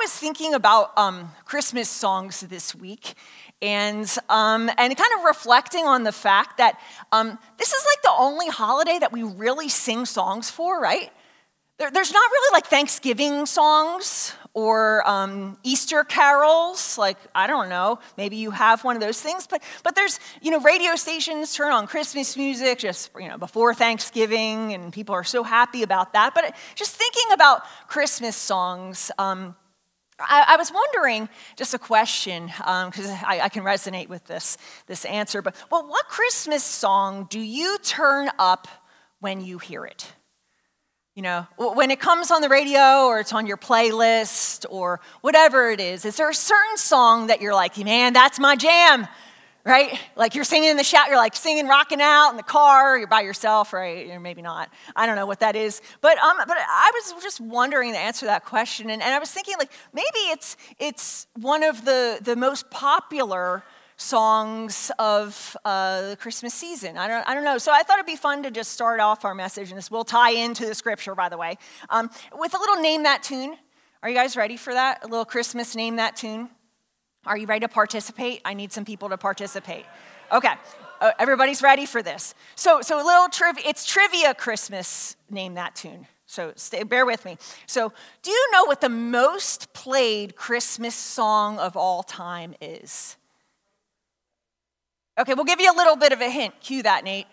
was thinking about Christmas songs this week, and kind of reflecting on the fact that this is like the only holiday that we really sing songs for, right? There's not really like Thanksgiving songs or Easter carols. Like, I don't know, maybe you have one of those things, but there's, radio stations turn on Christmas music just, before Thanksgiving, and people are so happy about that. But just thinking about Christmas songs, I was wondering, just a question, because I can resonate with this answer, but what Christmas song do you turn up when you hear it? When it comes on the radio or it's on your playlist or whatever it is there a certain song that you're like, man, that's my jam, right? Like you're singing in the shower, you're like singing, rocking out in the car, you're by yourself, right? Or maybe not. I don't know what that is. But I was just wondering to answer that question. And I was thinking like, maybe it's one of the most popular songs of the Christmas season. I don't know. So I thought it'd be fun to just start off our message, and this will tie into the scripture, by the way, with a little Name That Tune. Are you guys ready for that? A little Christmas Name That Tune? Are you ready to participate? I need some people to participate. Okay. Everybody's ready for this. So a little trivia. It's trivia Christmas Name That Tune. So bear with me. So do you know what the most played Christmas song of all time is? Okay, we'll give you a little bit of a hint. Cue that, Nate.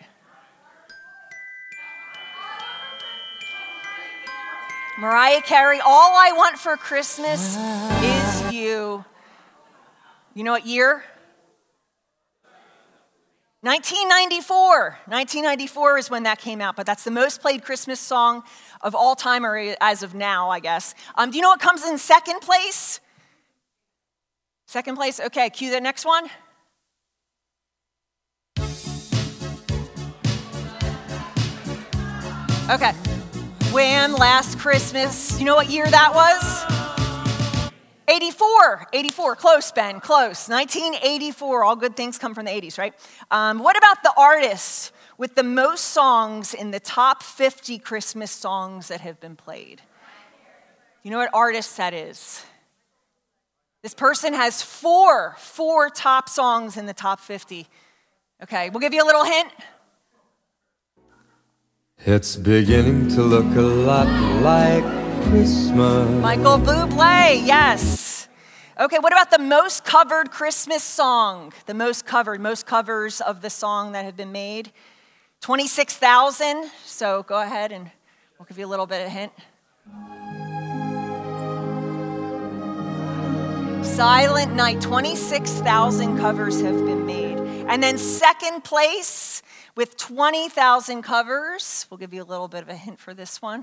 Mariah Carey, All I Want for Christmas Is You. You know what year? 1994. 1994 is when that came out, but that's the most played Christmas song of all time, or as of now, I guess. Do you know what comes in second place? Second place? Okay, cue the next one. Okay. Wham! Last Christmas. You know what year that was? 84. 84. Close, Ben. Close. 1984. All good things come from the 80s, right? What about the artist with the most songs in the top 50 Christmas songs that have been played? You know what artist that is? This person has four top songs in the top 50. Okay, we'll give you a little hint. It's beginning to look a lot like Christmas. Michael Bublé, yes. Okay, what about the most covered Christmas song? The most covers of the song that have been made? 26,000. So go ahead and we'll give you a little bit of hint. Silent Night, 26,000 covers have been made. And then second place with 20,000 covers. We'll give you a little bit of a hint for this one.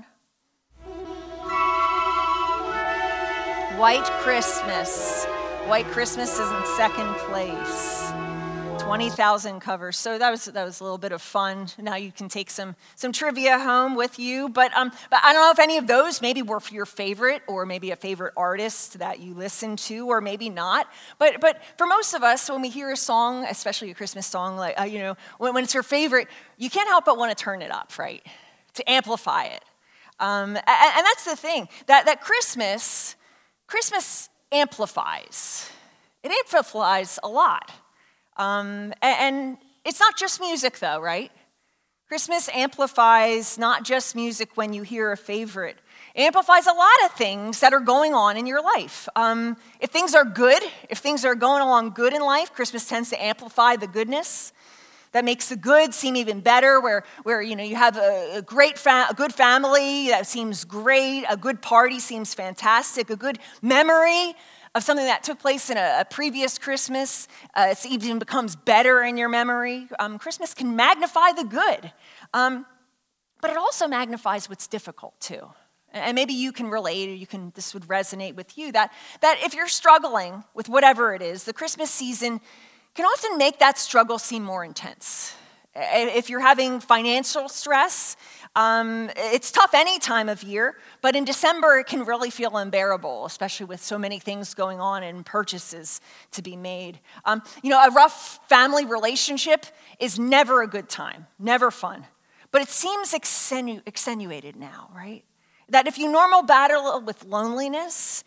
White Christmas. White Christmas is in second place. 20,000 covers. So that was a little bit of fun. Now you can take some trivia home with you. But I don't know if any of those maybe were your favorite, or maybe a favorite artist that you listen to, or maybe not. But for most of us, when we hear a song, especially a Christmas song, like when it's your favorite, you can't help but want to turn it up, right? To amplify it. And that's the thing that Christmas amplifies. It amplifies a lot. And it's not just music, though, right? Christmas amplifies not just music when you hear a favorite. It amplifies a lot of things that are going on in your life. If things are good, if things are going along good in life, Christmas tends to amplify the goodness. That makes the good seem even better, where you have a good family that seems great, a good party seems fantastic, a good memory of something that took place in a previous Christmas. It even becomes better in your memory. Christmas can magnify the good, but it also magnifies what's difficult too. And maybe you can relate, or this would resonate with you, that if you're struggling with whatever it is, the Christmas season can often make that struggle seem more intense. If you're having financial stress, it's tough any time of year, but in December it can really feel unbearable, especially with so many things going on and purchases to be made. A rough family relationship is never a good time, never fun, but it seems extenuated now, right? That if you normal battle with loneliness,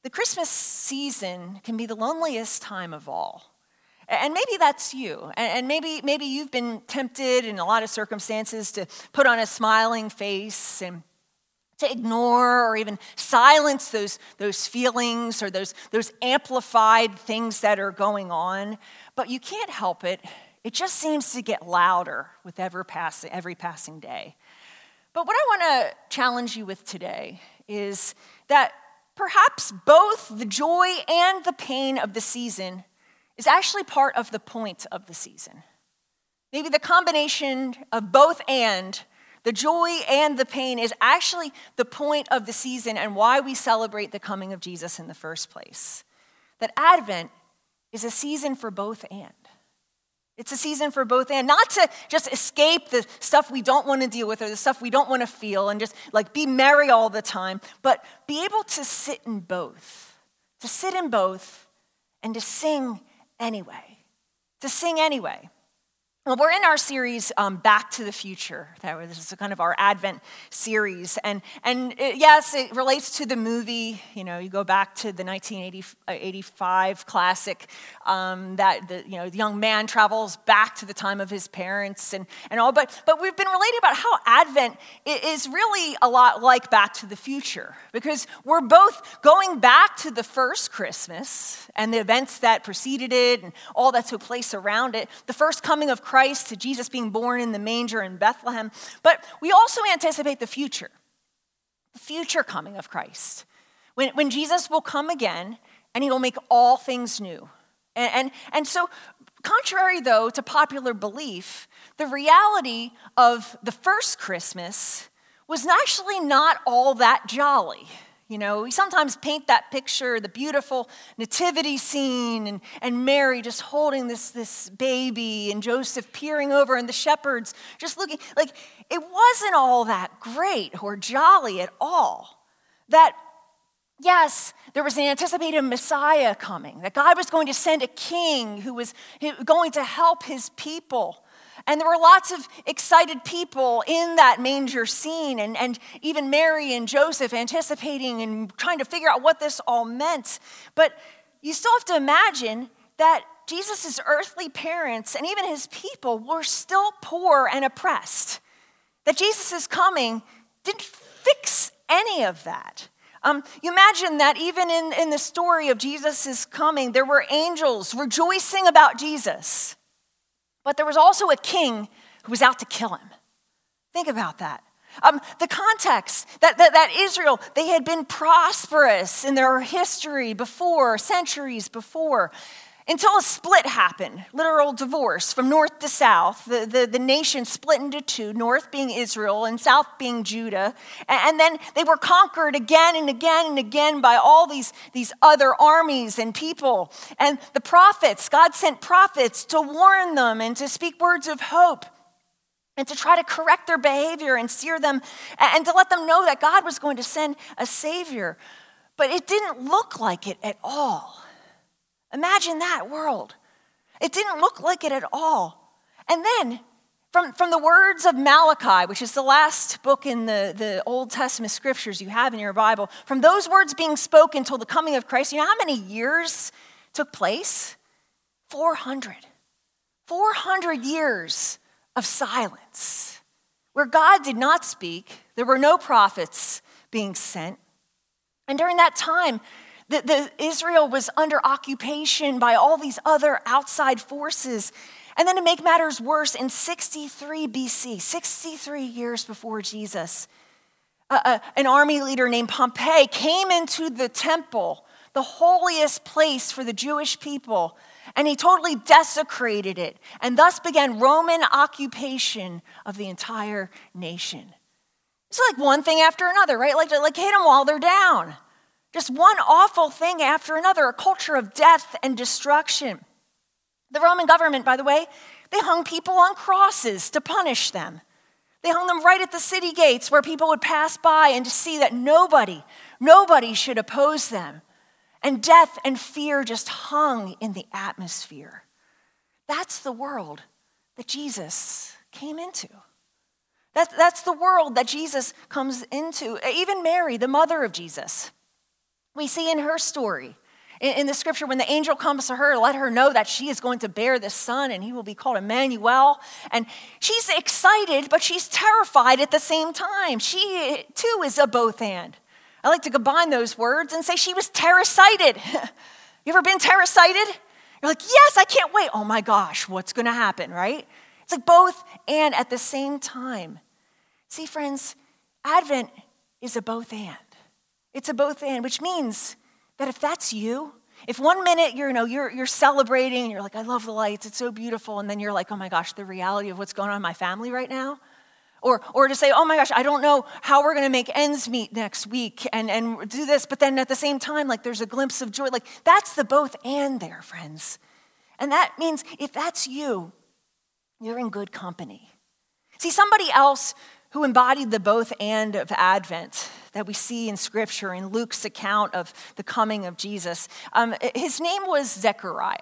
The Christmas season can be the loneliest time of all. And maybe that's you. And maybe you've been tempted in a lot of circumstances to put on a smiling face and to ignore or even silence those feelings or those amplified things that are going on. But you can't help it. It just seems to get louder with every passing day. But what I want to challenge you with today is that perhaps both the joy and the pain of the season is actually part of the point of the season. Maybe the combination of both and the joy and the pain is actually the point of the season and why we celebrate the coming of Jesus in the first place. That Advent is a season for both and. It's a season for both and, not to just escape the stuff we don't want to deal with or the stuff we don't want to feel and just like be merry all the time, but be able to sit in both, and to sing anyway, Well, we're in our series, Back to the Future. This is kind of our Advent series. And yes, it relates to the movie. You know, you go back to the 1985 classic that the young man travels back to the time of his parents and all. But we've been relating about how Advent is really a lot like Back to the Future, because we're both going back to the first Christmas and the events that preceded it and all that took place around it, the first coming of Christ, to Jesus being born in the manger in Bethlehem. But we also anticipate the future coming of Christ, when Jesus will come again and he will make all things new. And so, contrary though to popular belief, the reality of the first Christmas was actually not all that jolly. You know, we sometimes paint that picture, the beautiful nativity scene and Mary just holding this baby and Joseph peering over and the shepherds just looking like it wasn't all that great or jolly at all. That, yes, there was an anticipated Messiah coming, that God was going to send a king who was going to help his people. And there were lots of excited people in that manger scene, and even Mary and Joseph anticipating and trying to figure out what this all meant. But you still have to imagine that Jesus' earthly parents and even his people were still poor and oppressed. That Jesus' coming didn't fix any of that. You imagine that even in the story of Jesus' coming, there were angels rejoicing about Jesus. But there was also a king who was out to kill him. Think about that. The context that Israel, they had been prosperous in their history before, centuries before, until a split happened, literal divorce from north to south. The nation split into two, north being Israel and south being Judah. And then they were conquered again and again and again by all these other armies and people. And the prophets, God sent prophets to warn them and to speak words of hope and to try to correct their behavior and steer them and to let them know that God was going to send a Savior. But it didn't look like it at all. Imagine that world. It didn't look like it at all. And then, from the words of Malachi, which is the last book in the Old Testament scriptures you have in your Bible, from those words being spoken until the coming of Christ, you know how many years took place? 400. 400 years of silence, where God did not speak. There were no prophets being sent. And during that time, Israel was under occupation by all these other outside forces. And then to make matters worse, in 63 BC, 63 years before Jesus, an army leader named Pompey came into the temple, the holiest place for the Jewish people, and he totally desecrated it, and thus began Roman occupation of the entire nation. It's like one thing after another, right? Like hit them while they're down. Just one awful thing after another, a culture of death and destruction. The Roman government, by the way, they hung people on crosses to punish them. They hung them right at the city gates where people would pass by and to see that nobody should oppose them. And death and fear just hung in the atmosphere. That's the world that Jesus came into. That's the world that Jesus comes into. Even Mary, the mother of Jesus, We see in her story, in the scripture, when the angel comes to her to let her know that she is going to bear this son and he will be called Emmanuel. And she's excited, but she's terrified at the same time. She too is a both and. I like to combine those words and say she was terror-sighted. You ever been terror-sighted? You're like, yes, I can't wait. Oh my gosh, what's going to happen, right? It's like both and at the same time. See, friends, Advent is a both and. It's a both and, which means that if that's you, if 1 minute you're celebrating and you're like, I love the lights, it's so beautiful, and then you're like, oh my gosh, the reality of what's going on in my family right now, or to say, oh my gosh, I don't know how we're going to make ends meet next week and do this, but then at the same time, like there's a glimpse of joy. Like that's the both and there, friends. And that means if that's you, you're in good company. See, somebody else who embodied the both and of Advent that we see in Scripture in Luke's account of the coming of Jesus. His name was Zechariah.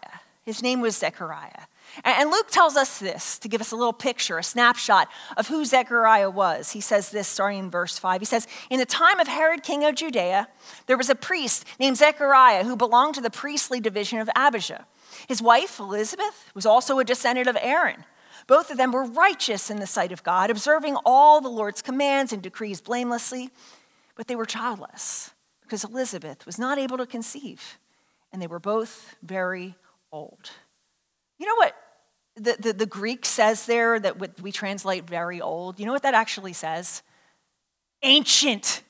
And Luke tells us this to give us a little picture, a snapshot of who Zechariah was. He says this starting in verse 5. He says, in the time of Herod, king of Judea, there was a priest named Zechariah who belonged to the priestly division of Abijah. His wife, Elizabeth, was also a descendant of Aaron. Both of them were righteous in the sight of God, observing all the Lord's commands and decrees blamelessly, but they were childless because Elizabeth was not able to conceive, and they were both very old. You know what the Greek says there that we translate very old? You know what that actually says? Ancient.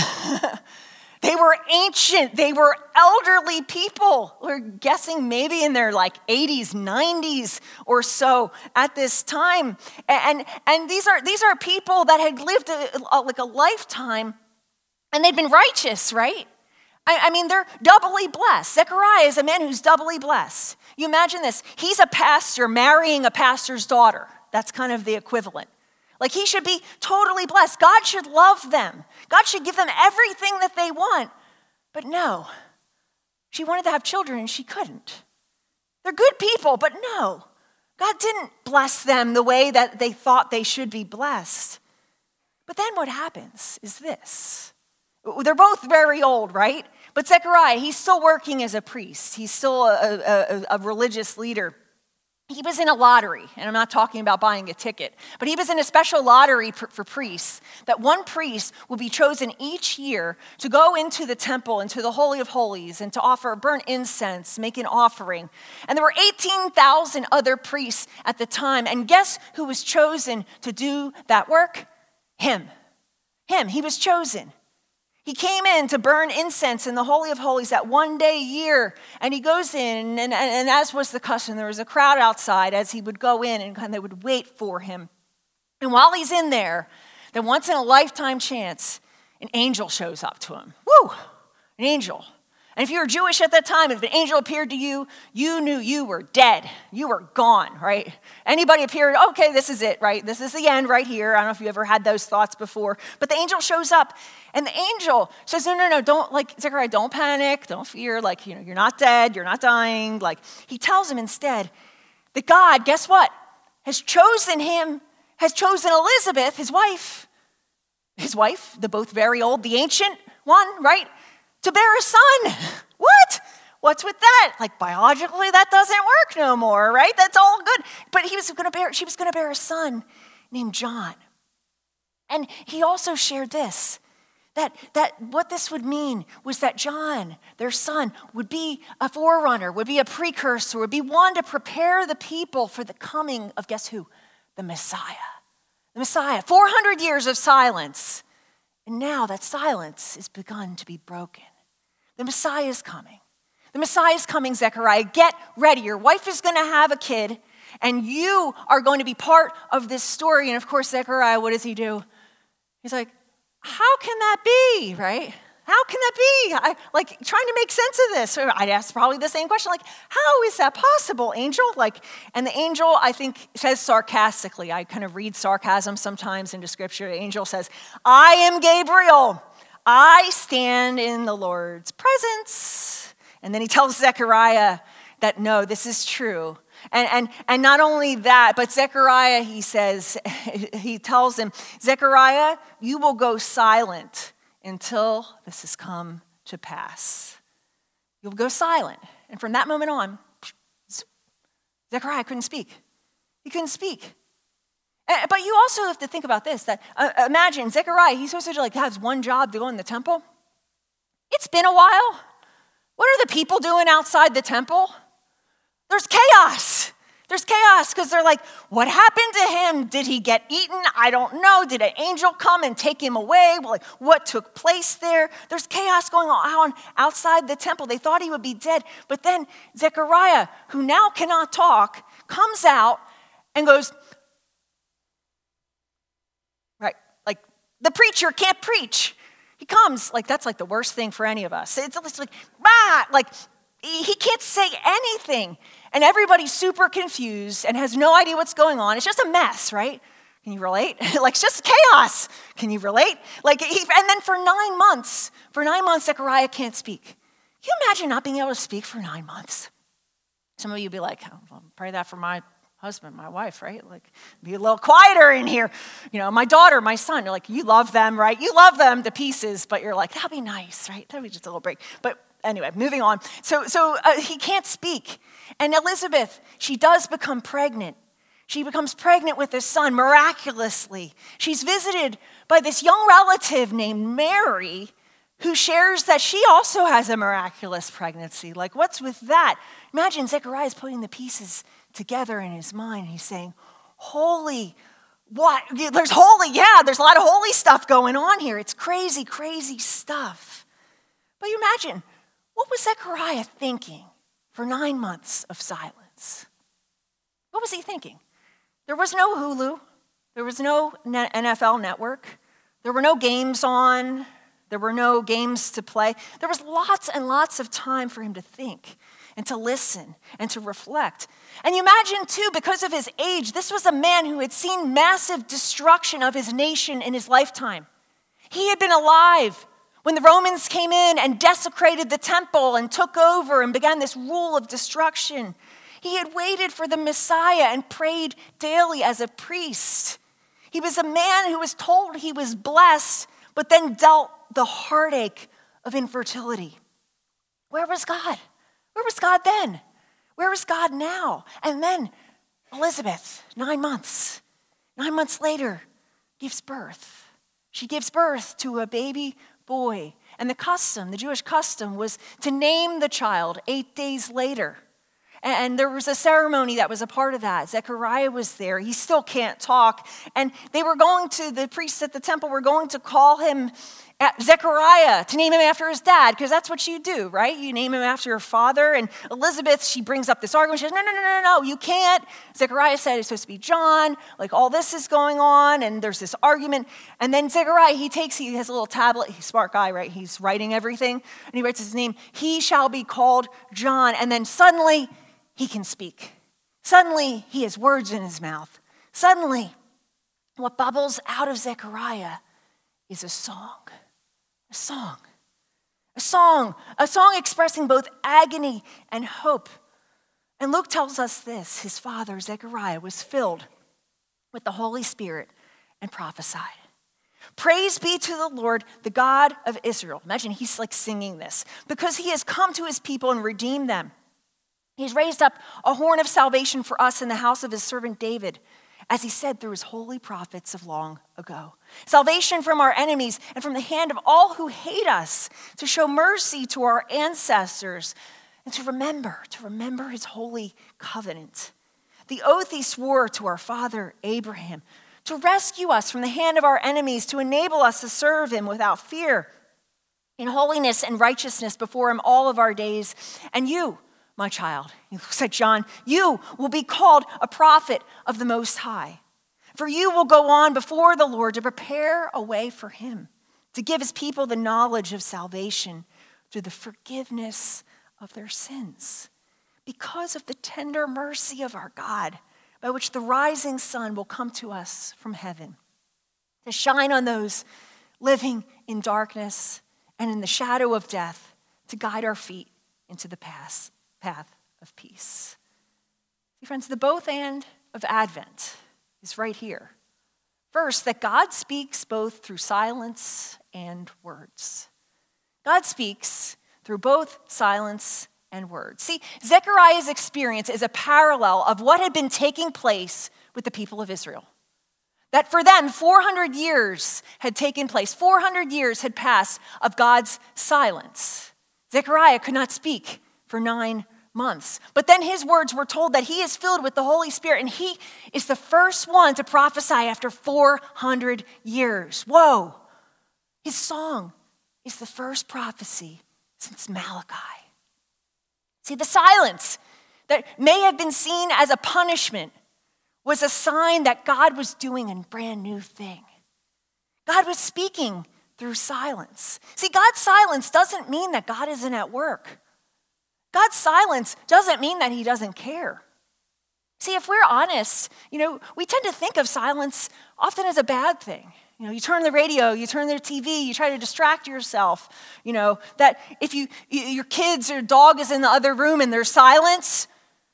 They were ancient. They were elderly people. We're guessing maybe in their like 80s, 90s or so at this time. And these are people that had lived a lifetime, and they'd been righteous, right? I mean, they're doubly blessed. Zechariah is a man who's doubly blessed. You imagine this. He's a pastor marrying a pastor's daughter. That's kind of the equivalent. Like he should be totally blessed. God should love them. God should give them everything that they want. But no, she wanted to have children and she couldn't. They're good people, but no. God didn't bless them the way that they thought they should be blessed. But then what happens is this. They're both very old, right? But Zechariah, he's still working as a priest. He's still a religious leader. He was in a lottery, and I'm not talking about buying a ticket, but he was in a special lottery for priests, that one priest would be chosen each year to go into the temple, into the Holy of Holies, and to offer burnt incense, make an offering. And there were 18,000 other priests at the time, and guess who was chosen to do that work? Him. He was chosen. He came in to burn incense in the Holy of Holies that one day a year, and he goes in, and as was the custom, there was a crowd outside as he would go in, and they would wait for him. And while he's in there, then once in a lifetime chance, an angel shows up to him. Woo! An angel. And if you were Jewish at that time, if an angel appeared to you, you knew you were dead. You were gone, right? Anybody appeared, okay, this is it, right? This is the end right here. I don't know if you ever had those thoughts before. But the angel shows up, and the angel says, no, don't, like, Zechariah, don't panic, don't fear, like, you're not dead, you're not dying. Like, he tells him instead that God, guess what? Has chosen Elizabeth, his wife, the both very old, the ancient one, right? To bear a son. What? What's with that? Like biologically, that doesn't work no more, right? That's all good. But she was going to bear a son named John. And he also shared this, that what this would mean was that John, their son, would be a forerunner, would be a precursor, would be one to prepare the people for the coming of, guess who? The Messiah. The Messiah. 400 years of silence. And now that silence has begun to be broken. The Messiah is coming. The Messiah is coming, Zechariah. Get ready. Your wife is going to have a kid, and you are going to be part of this story. And of course, Zechariah, what does he do? He's like, how can that be, right? How can that be? Trying to make sense of this. I'd ask probably the same question, like, how is that possible, angel? And the angel, I think, says sarcastically, I kind of read sarcasm sometimes into scripture. The angel says, I am Gabriel. I stand in the Lord's presence. And then he tells Zechariah that, no, this is true. And not only that, but Zechariah, he tells him, Zechariah, you will go silent until this has come to pass. You'll go silent. And from that moment on, Zechariah couldn't speak. He couldn't speak. But you also have to think about this, that imagine Zechariah, he's supposed to have one job to go in the temple. It's been a while. What are the people doing outside the temple? There's chaos. There's chaos because they're like, what happened to him? Did he get eaten? I don't know. Did an angel come and take him away? Well, what took place there? There's chaos going on outside the temple. They thought he would be dead. But then Zechariah, who now cannot talk, comes out and goes, right, like the preacher can't preach. He comes, that's the worst thing for any of us. It's like, he can't say anything. And everybody's super confused and has no idea what's going on. It's just a mess, right? Can you relate? It's just chaos. Can you relate? And then for 9 months, Zechariah can't speak. Can you imagine not being able to speak for 9 months? Some of you be like, oh, well, pray that for my husband, my wife, right? Be a little quieter in here. My daughter, my son, you're like, you love them, right? You love them to pieces, but you're like, that'd be nice, right? That'd be just a little break. But anyway, moving on. So he can't speak. And Elizabeth, she does become pregnant. She becomes pregnant with a son miraculously. She's visited by this young relative named Mary, who shares that she also has a miraculous pregnancy. What's with that? Imagine Zechariah's putting the pieces together in his mind. He's saying, holy, what? There's holy, yeah, there's a lot of holy stuff going on here. It's crazy, crazy stuff. But you imagine, what was Zechariah thinking for 9 months of silence? What was he thinking? There was no Hulu. There was no NFL Network. There were no games on. There were no games to play. There was lots and lots of time for him to think and to listen and to reflect. And you imagine, too, because of his age, this was a man who had seen massive destruction of his nation in his lifetime. He had been alive when the Romans came in and desecrated the temple and took over and began this rule of destruction. He had waited for the Messiah and prayed daily as a priest. He was a man who was told he was blessed, but then dealt the heartache of infertility. Where was God? Where was God then? Where is God now? And then Elizabeth, 9 months. 9 months later, gives birth. She gives birth to a baby boy. And the Jewish custom was to name the child 8 days later. And there was a ceremony that was a part of that. Zechariah was there. He still can't talk. And the priests at the temple were going to call him Zechariah, to name him after his dad, because that's what you do, right? You name him after your father. And Elizabeth, she brings up this argument. She says, no, you can't. Zechariah said it's supposed to be John. All this is going on, and there's this argument. And then Zechariah, he has a little tablet. He's a smart guy, right? He's writing everything. And he writes his name. He shall be called John. And then suddenly, he can speak. Suddenly, he has words in his mouth. Suddenly, what bubbles out of Zechariah is a song. A song. A song. A song expressing both agony and hope. And Luke tells us this. His father, Zechariah, was filled with the Holy Spirit and prophesied. Praise be to the Lord, the God of Israel. Imagine he's singing this. Because he has come to his people and redeemed them. He's raised up a horn of salvation for us in the house of his servant David, as he said through his holy prophets of long ago. Salvation from our enemies and from the hand of all who hate us, to show mercy to our ancestors, and to remember his holy covenant. The oath he swore to our father Abraham, to rescue us from the hand of our enemies, to enable us to serve him without fear, in holiness and righteousness before him all of our days. And you, my child, he looks at John, you will be called a prophet of the Most High. For you will go on before the Lord to prepare a way for him, to give his people the knowledge of salvation through the forgiveness of their sins, because of the tender mercy of our God, by which the rising sun will come to us from heaven, to shine on those living in darkness and in the shadow of death, to guide our feet into the path of peace. See, friends, the both and of Advent is right here. First, that God speaks both through silence and words. God speaks through both silence and words. See, Zechariah's experience is a parallel of what had been taking place with the people of Israel. That for them, 400 years had taken place. 400 years had passed of God's silence. Zechariah could not speak for 9 months. But then his words were told that he is filled with the Holy Spirit, and he is the first one to prophesy after 400 years. Whoa! His song is the first prophecy since Malachi. See, the silence that may have been seen as a punishment was a sign that God was doing a brand new thing. God was speaking through silence. See, God's silence doesn't mean that God isn't at work. God's silence doesn't mean that he doesn't care. See, if we're honest, we tend to think of silence often as a bad thing. You turn the radio, you turn the TV, you try to distract yourself. That if your kids or dog is in the other room and there's silence,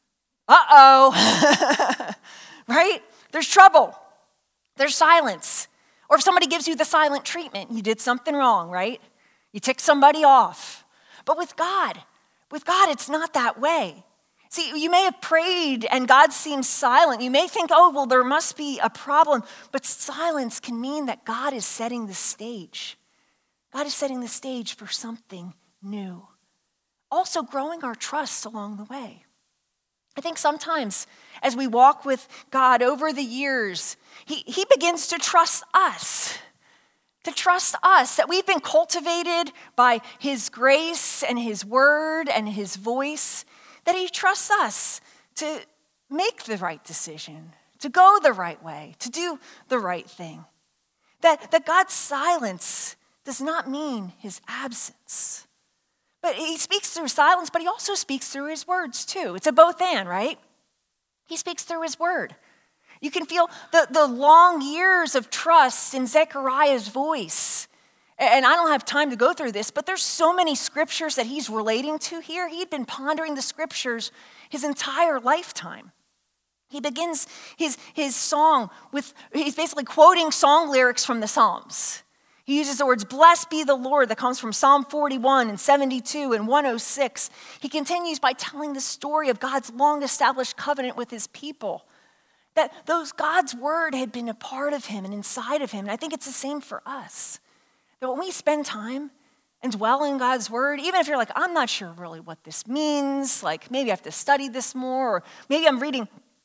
right? There's trouble. There's silence. Or if somebody gives you the silent treatment, you did something wrong, right? You ticked somebody off. But with God, it's not that way. See, you may have prayed and God seems silent. You may think, there must be a problem. But silence can mean that God is setting the stage. God is setting the stage for something new. Also growing our trust along the way. I think sometimes as we walk with God over the years, he begins to trust us. To trust us, that we've been cultivated by his grace and his word and his voice, that he trusts us to make the right decision, to go the right way, to do the right thing. That God's silence does not mean his absence. But he speaks through silence, but he also speaks through his words too. It's a both and, right? He speaks through his word. You can feel the long years of trust in Zechariah's voice. And I don't have time to go through this, but there's so many scriptures that he's relating to here. He'd been pondering the scriptures his entire lifetime. He begins his song he's basically quoting song lyrics from the Psalms. He uses the words, "Blessed be the Lord," that comes from Psalm 41 and 72 and 106. He continues by telling the story of God's long-established covenant with his people. That God's word had been a part of him and inside of him. And I think it's the same for us. That when we spend time and dwell in God's word, even if you're like, I'm not sure really what this means, like maybe I have to study this more, or maybe I'm reading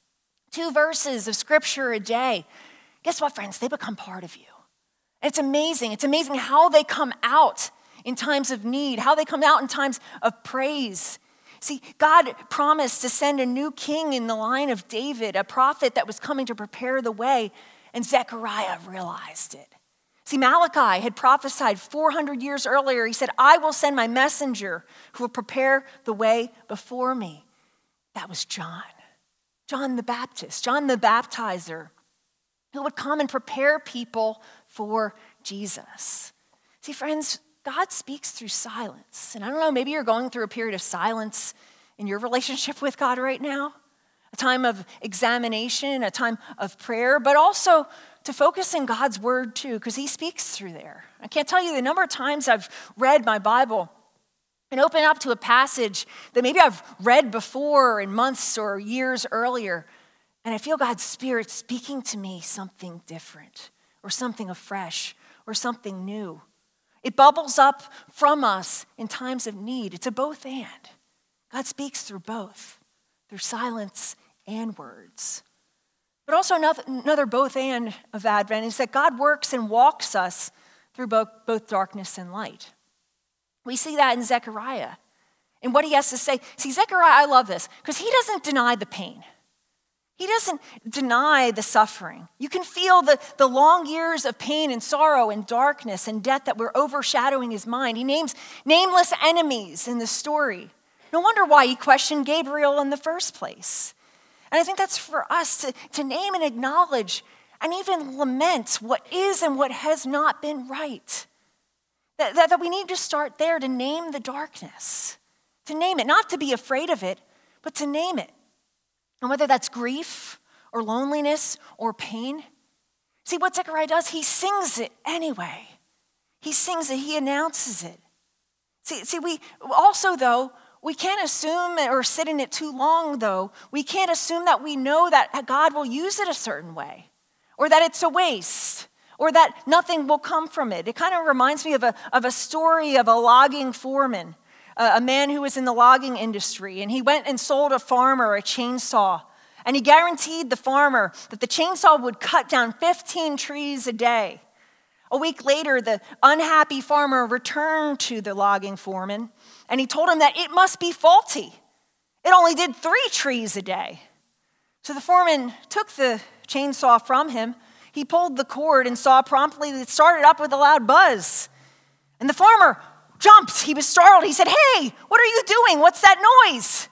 2 verses of scripture a day. Guess what, friends? They become part of you. It's amazing. It's amazing how they come out in times of need, how they come out in times of praise. See, God promised to send a new king in the line of David, a prophet that was coming to prepare the way, and Zechariah realized it. See, Malachi had prophesied 400 years earlier. He said, "I will send my messenger who will prepare the way before me." That was John the Baptist, John the Baptizer, who would come and prepare people for Jesus. See, friends, God speaks through silence. And I don't know, maybe you're going through a period of silence in your relationship with God right now, a time of examination, a time of prayer, but also to focus in God's word too, because he speaks through there. I can't tell you the number of times I've read my Bible and open up to a passage that maybe I've read before in months or years earlier, and I feel God's Spirit speaking to me something different or something afresh or something new. It bubbles up from us in times of need. It's a both and. God speaks through both, through silence and words. But also another both and of Advent is that God works and walks us through both darkness and light. We see that in Zechariah and what he has to say. See, Zechariah, I love this because he doesn't deny the pain. He doesn't deny the suffering. You can feel the long years of pain and sorrow and darkness and death that were overshadowing his mind. He names nameless enemies in the story. No wonder why he questioned Gabriel in the first place. And I think that's for us to name and acknowledge and even lament what is and what has not been right. That we need to start there to name the darkness. To name it, not to be afraid of it, but to name it. And whether that's grief or loneliness or pain. See, what Zechariah does, he sings it anyway. He sings it, he announces it. See, we also, though, we can't assume or sit in it too long, though. We can't assume that we know that God will use it a certain way, or that it's a waste, or that nothing will come from it. It kind of reminds me of a story of a logging foreman, a man who was in the logging industry, and he went and sold a farmer a chainsaw, and he guaranteed the farmer that the chainsaw would cut down 15 trees a day. A week later, the unhappy farmer returned to the logging foreman, and he told him that it must be faulty. It only did 3 trees a day. So the foreman took the chainsaw from him. He pulled the cord and saw promptly that it started up with a loud buzz. And the farmer jumped. He was startled. He said, "Hey, what are you doing? What's that noise?"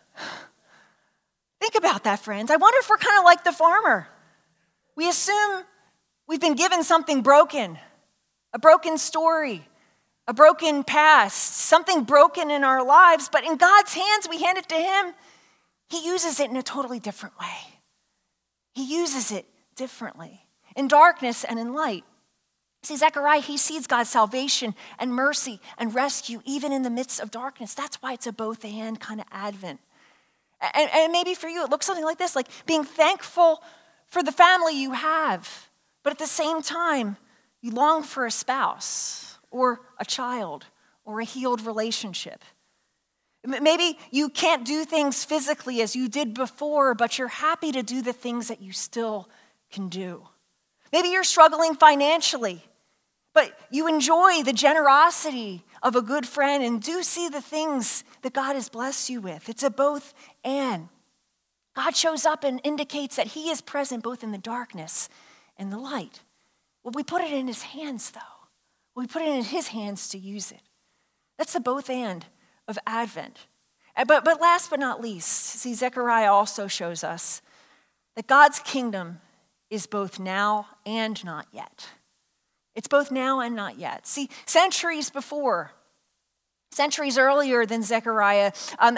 Think about that, friends. I wonder if we're kind of like the farmer. We assume we've been given something broken, a broken story, a broken past, something broken in our lives, but in God's hands, we hand it to him. He uses it in a totally different way. He uses it differently, in darkness and in light. See, Zechariah, he sees God's salvation and mercy and rescue even in the midst of darkness. That's why it's a both-and kind of Advent. And maybe for you, it looks something like this, like being thankful for the family you have, but at the same time, you long for a spouse or a child or a healed relationship. Maybe you can't do things physically as you did before, but you're happy to do the things that you still can do. Maybe you're struggling financially, but you enjoy the generosity of a good friend and do see the things that God has blessed you with. It's a both and. God shows up and indicates that he is present both in the darkness and the light. Well, we put it in his hands, though. We put it in his hands to use it. That's the both and of Advent. But last but not least, see, Zechariah also shows us that God's kingdom is both now and not yet. It's both now and not yet. See, centuries earlier than Zechariah,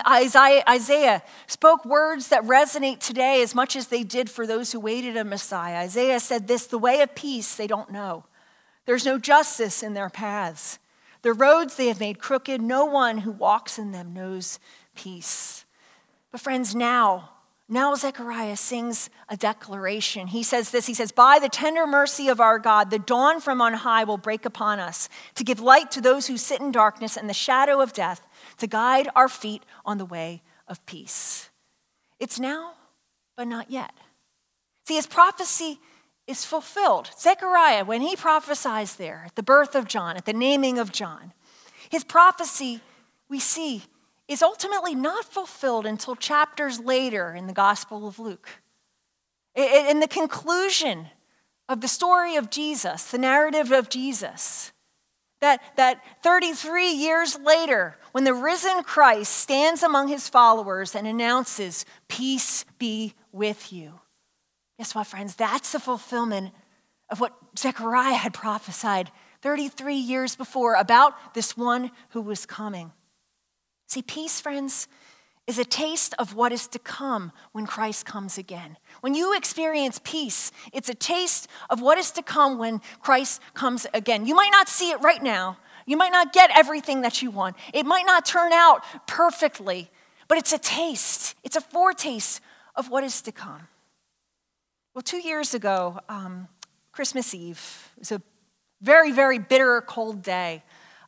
Isaiah spoke words that resonate today as much as they did for those who waited a Messiah. Isaiah said this, "The way of peace they don't know. There's no justice in their paths. The roads they have made crooked, no one who walks in them knows peace." But friends, now Zechariah sings a declaration. He says this, he says, "By the tender mercy of our God, the dawn from on high will break upon us to give light to those who sit in darkness and the shadow of death, to guide our feet on the way of peace." It's now, but not yet. See, his prophecy is fulfilled. Zechariah, when he prophesies there at the birth of John, at the naming of John, his prophecy, we see, is ultimately not fulfilled until chapters later in the Gospel of Luke. In the conclusion of the story of Jesus, the narrative of Jesus, that 33 years later, when the risen Christ stands among his followers and announces, "Peace be with you." Guess what, friends? That's the fulfillment of what Zechariah had prophesied 33 years before about this one who was coming. See, peace, friends, is a taste of what is to come when Christ comes again. When you experience peace, it's a taste of what is to come when Christ comes again. You might not see it right now. You might not get everything that you want. It might not turn out perfectly, but it's a taste. It's a foretaste of what is to come. Well, 2 years ago, Christmas Eve, it was a very, very bitter, cold day.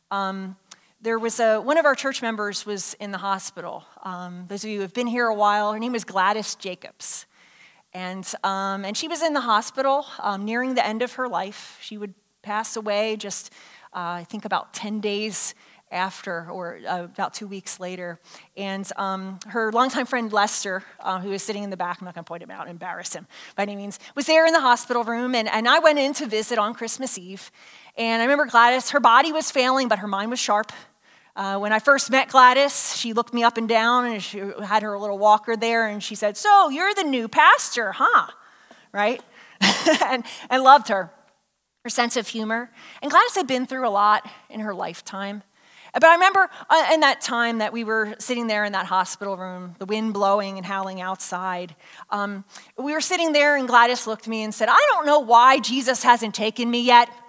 There was one of our church members was in the hospital. Those of you who have been here a while, her name was Gladys Jacobs. And she was in the hospital nearing the end of her life. She would pass away just, I think, about 10 days after, or about 2 weeks later. And her longtime friend Lester, who was sitting in the back, I'm not going to point him out and embarrass him by any means, was there in the hospital room. And I went in to visit on Christmas Eve. And I remember Gladys, her body was failing, but her mind was sharp. When I first met Gladys, she looked me up and down, and she had her little walker there, and she said, "So, you're the new pastor, huh?" Right? and loved her sense of humor. And Gladys had been through a lot in her lifetime. But I remember in that time that we were sitting there in that hospital room, the wind blowing and howling outside, we were sitting there, and Gladys looked at me and said, "I don't know why Jesus hasn't taken me yet."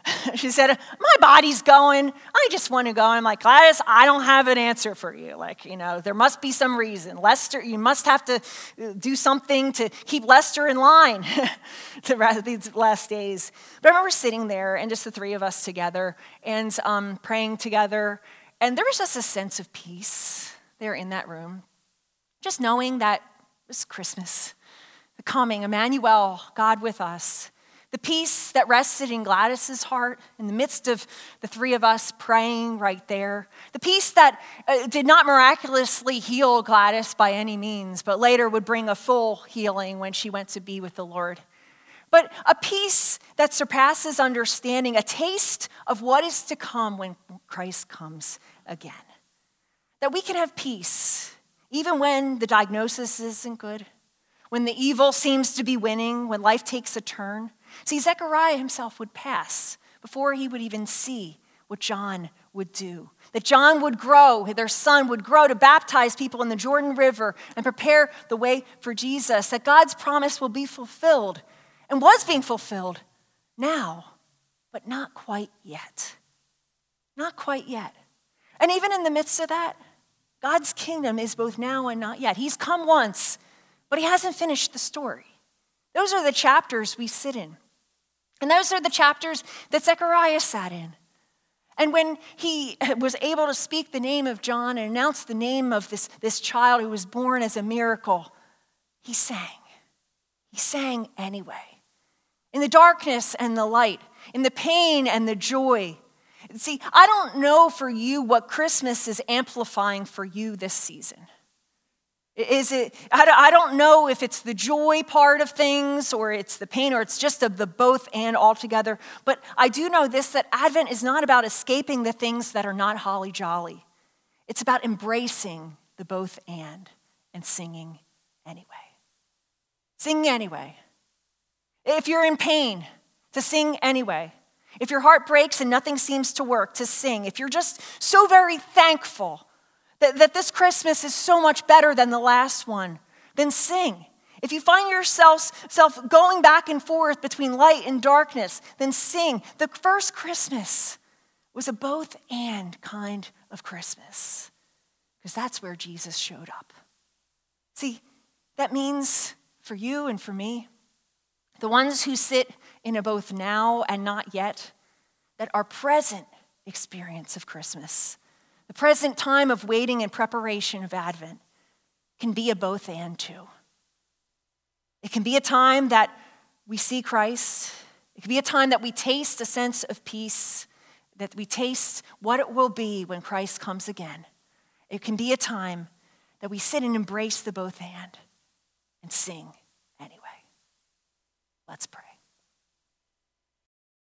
She said, my body's going. I just want to go. And I'm like, Gladys, I don't have an answer for you. There must be some reason. Lester, you must have to do something to keep Lester in line these last days. But I remember sitting there and just the three of us together and praying together. And there was just a sense of peace there in that room. Just knowing that it was Christmas, the coming, Emmanuel, God with us. The peace that rested in Gladys's heart in the midst of the three of us praying right there. The peace that did not miraculously heal Gladys by any means, but later would bring a full healing when she went to be with the Lord. But a peace that surpasses understanding, a taste of what is to come when Christ comes again. That we can have peace even when the diagnosis isn't good, when the evil seems to be winning, when life takes a turn. See, Zechariah himself would pass before he would even see what John would do. That John would grow, their son would grow to baptize people in the Jordan River and prepare the way for Jesus. That God's promise will be fulfilled and was being fulfilled now, but not quite yet. Not quite yet. And even in the midst of that, God's kingdom is both now and not yet. He's come once, but he hasn't finished the story. Those are the chapters we sit in. And those are the chapters that Zechariah sat in. And when he was able to speak the name of John and announce the name of this child who was born as a miracle, he sang. He sang anyway. In the darkness and the light, in the pain and the joy. See, I don't know for you what Christmas is amplifying for you this season. I don't know if it's the joy part of things or it's the pain or it's just the both and altogether. But I do know this, that Advent is not about escaping the things that are not holly jolly. It's about embracing the both and singing anyway. Sing anyway. If you're in pain, to sing anyway. If your heart breaks and nothing seems to work, to sing. If you're just so very thankful that this Christmas is so much better than the last one, then sing. If you find yourself going back and forth between light and darkness, then sing. The first Christmas was a both and kind of Christmas, because that's where Jesus showed up. See, that means for you and for me, the ones who sit in a both now and not yet, that our present experience of Christmas, the present time of waiting and preparation of Advent, can be a both and too. It can be a time that we see Christ. It can be a time that we taste a sense of peace, that we taste what it will be when Christ comes again. It can be a time that we sit and embrace the both and sing anyway. Let's pray.